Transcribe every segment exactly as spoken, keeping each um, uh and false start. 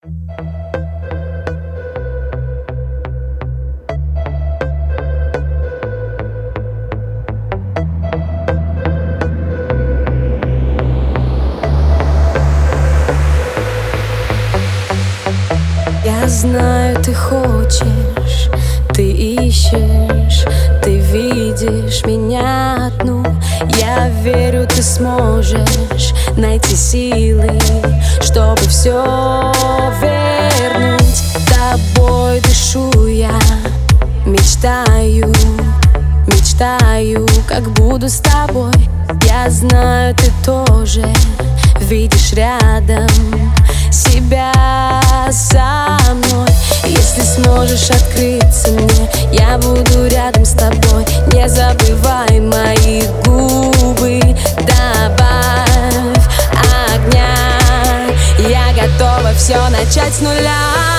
Я знаю, ты хочешь, ты ищешь, ты видишь меня одну. Я верю, ты сможешь найти силы, чтобы все вернуть. Тобой дышу я, мечтаю, мечтаю, как буду с тобой. Я знаю, ты тоже видишь рядом себя со мной. Если сможешь открыться мне, я буду рядом с тобой. Не забывай мои губы, добавь огня. Я готова все начать с нуля.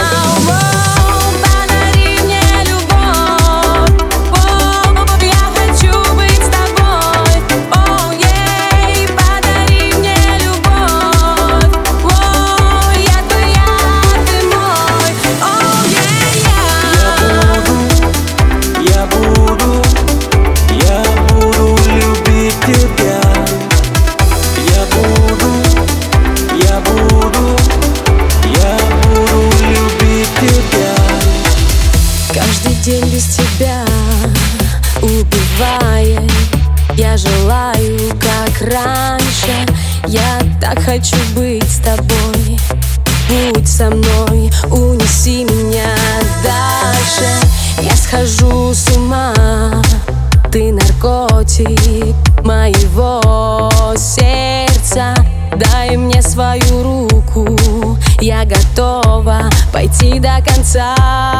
Каждый день без тебя убивает. Я желаю, как раньше. Я так хочу быть с тобой. Будь со мной, унеси меня дальше. Я схожу с ума, ты наркотик моего сердца. Дай мне свою руку, я готова пойти до конца.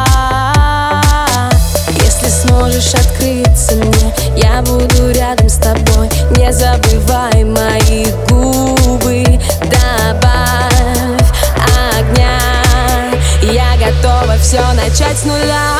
Если сможешь открыться мне, я буду рядом с тобой. Не забывай мои губы, добавь огня. Я готова все начать с нуля.